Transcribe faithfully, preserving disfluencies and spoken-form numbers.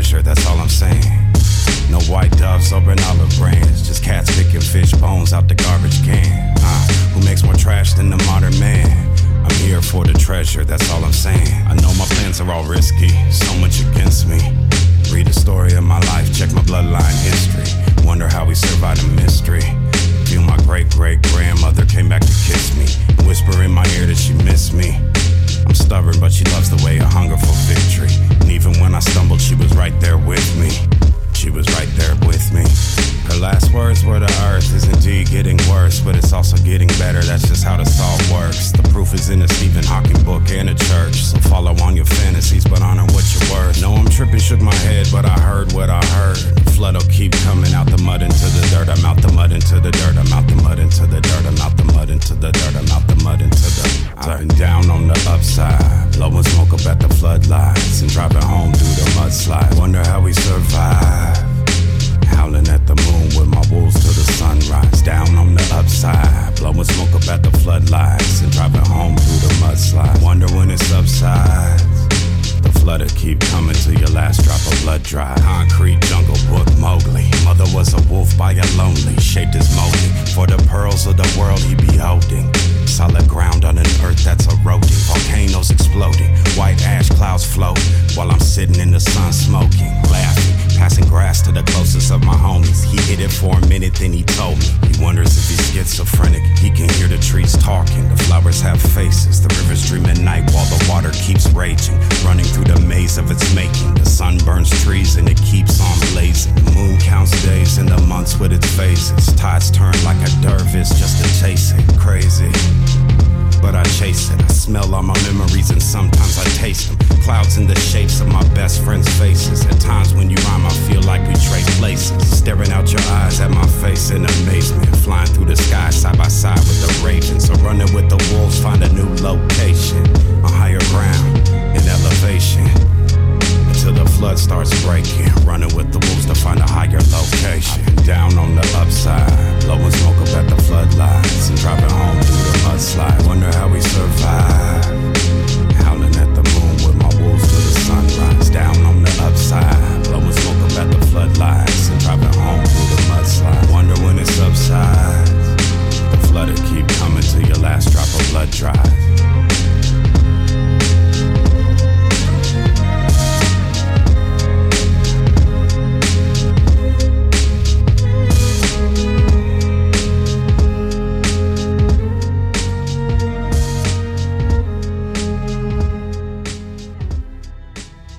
treasure, that's all I'm saying. No white doves or an olive branch, just cats picking fish bones out the garbage can. Uh, who makes more trash than the modern man? I'm here for the treasure, that's all I'm saying. I know my plans are all risky, so much against me. Read the story of my life, check my bloodline history. Wonder how we survived a mystery. Feel my great-great-grandmother came back to kiss me, whisper in my ear that she missed me. I'm stubborn, but she loves the way I hunger for victory. And even when I stumbled, she was right there with me. She was right there with me. Her last words were the earth is indeed getting worse, but it's also getting better, that's just how the salt works. The proof is in a Stephen Hawking book and a church, so follow on your fantasies, but honor what you're worth. No, I'm tripping, shook my head, but I heard what I heard. The flood'll keep coming out the mud into the dirt. I'm out the mud into the dirt, I'm out the mud into the dirt, I'm out the mud into the dirt, I'm out the mud into the dirt. I've been down on the upside, blowing smoke up at the floodlights, and driving home through the mudslide. Wonder how we survive. Howling at the moon with my wolves till the sunrise. Down on the upside, blowing smoke up at the floodlights, and driving home through the mudslide. Wonder when it subsides. The flood'll keep coming till your last drop of blood dry. Concrete jungle book Mowgli. Mother was a wolf by a lonely, shaped his molding for the pearls of the world he be holding. Solid ground on an earth that's eroding. Volcanoes exploding, white ash clouds float, while I'm sitting in the sun smoking, laughing, passing grass to the closest of my homies. He hid it for a minute, then he told me he wonders if he's schizophrenic. He can hear the trees talking, the flowers have faces, the rivers dream at night while the water keeps raging, running through the maze of its making. The sun burns trees and it keeps on blazing. The moon counts days and the months with its phases. Tides turn like a dervish just to chase it. Crazy, but I chase it. I smell all my memories and sometimes I taste them. Clouds in the shapes of my best friends' faces. At times when you rhyme I feel like we trade places. Staring out your eyes at my face in amazement. Flying through the sky side by side with the ravens. So running with the wolves, find a new location. On higher ground, in elevation. Until the flood starts breaking. Running with the wolves to find a higher location. Down on the upside, blowing smoke up at the floodlights, and driving home through the mudslide. Wonder how we survive.